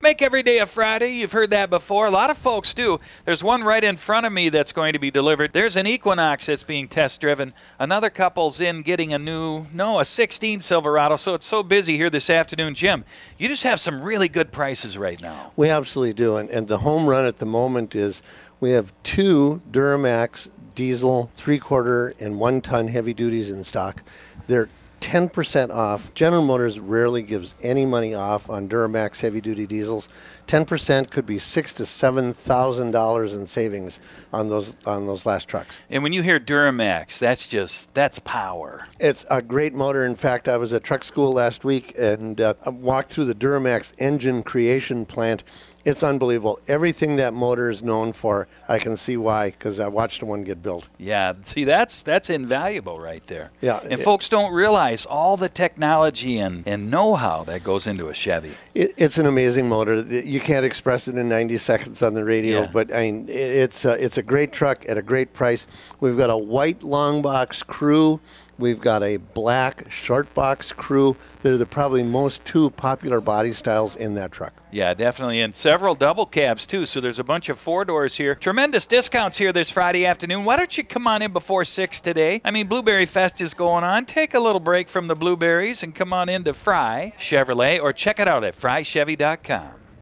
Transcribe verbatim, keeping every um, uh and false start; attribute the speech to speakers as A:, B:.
A: make every day a Friday. You've heard that before. A lot of folks do. There's one right in front of me that's going to be delivered. There's an Equinox that's being test driven. Another couple's in getting a new, no, a sixteen Silverado. So it's so busy here this afternoon. Jim, you just have some really good prices right now.
B: We absolutely do. And, and the home run at the moment is we have two Duramax diesel three-quarter and one-ton heavy duties in stock. They're ten percent off. General Motors rarely gives any money off on Duramax heavy-duty diesels. ten percent could be six to seven thousand dollars in savings on those on those last trucks.
A: And when you hear Duramax, that's just that's power.
B: It's a great motor. In fact, I was at truck school last week and uh, I walked through the Duramax engine creation plant. It's unbelievable. Everything that motor is known for, I can see why, because I watched one get built.
A: Yeah, see, that's that's invaluable right there.
B: Yeah,
A: and
B: it,
A: folks don't realize all the technology and, and know-how that goes into a Chevy.
B: It, it's an amazing motor. You can't express it in ninety seconds on the radio,
A: Yeah.
B: but I mean, it's a, it's a great truck at a great price. We've got a white long box crew. We've got a black short box crew. They're the probably most two popular body styles in that truck.
A: Yeah, definitely. And several double cabs, too. So there's a bunch of four-doors here. Tremendous discounts here this Friday afternoon. Why don't you come on in before six today? I mean, Blueberry Fest is going on. Take a little break from the blueberries and come on in to Fry Chevrolet or check it out at fry chevy dot com.